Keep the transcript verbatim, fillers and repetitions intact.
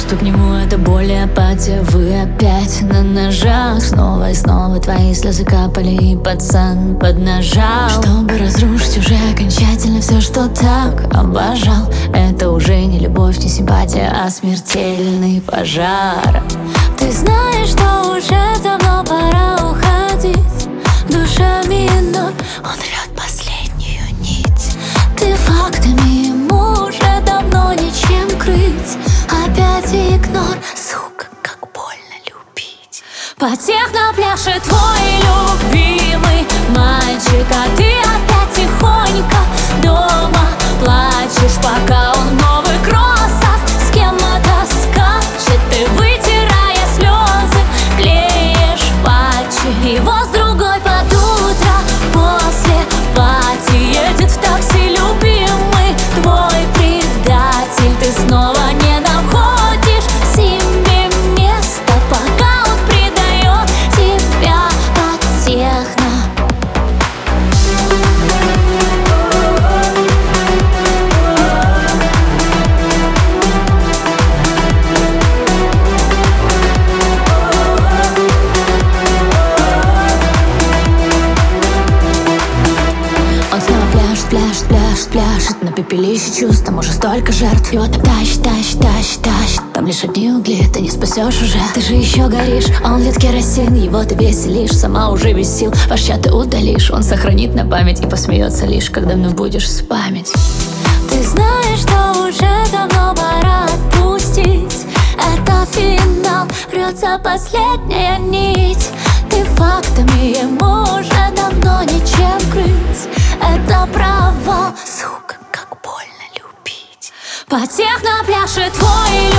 Чувство к нему — это боль и апатия. Вы опять на ножах. Снова и снова твои слезы капали, и пацан поднажал, чтобы разрушить уже окончательно все, что так обожал. Это уже не любовь, не симпатия, а смертельный пожар. Ты знаешь, что уже давно пора уходить. Душа минор, он рвет последнюю нить. Ты фактами ему уже давно ничем крыть. Опять игнор, сука, как больно любить. Потехно пляшет твой любимый мальчик, а ты опять тихонько дома плачешь, пока он в новых кроссах с кем-то скачет. Ты, вытирая слезы, клеишь патчи. Его с другой под утро после пати едет в такси любимый твой предатель. Ты снова не находишь себе места, пока он предает тебя под техно. Он снова пляшет, пляшет, пляшет, пляшет на пепелище чувств, там уже столько жертв. Его так тащит, тащит, тащит, тащит. Там лишь одни угли, ты не спасешь уже. Ты же еще горишь, а он льет керосин. Его ты веселишь, сама уже без сил. Ваш чат ты удалишь, он сохранит на память и посмеется лишь, когда вновь будешь спамить. Ты знаешь, что уже давно пора отпустить. Это финал, рвется последняя нить. Ты фактами ему уже давно ничем крыть. Это провал, сука, как больно любить. Потехно пляшет твой